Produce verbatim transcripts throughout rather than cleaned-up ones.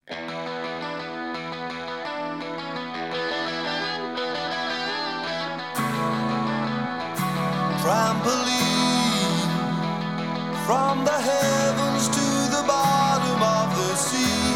Trampoline from the heavens to the bottom of the sea.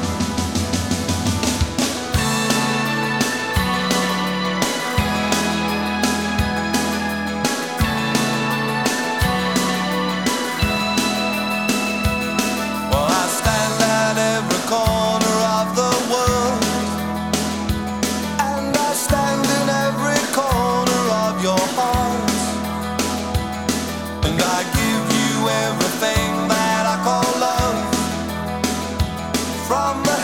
Well, I stand at every corner of the world, and I stand in every corner of your heart. And I give you everything that I call love, from the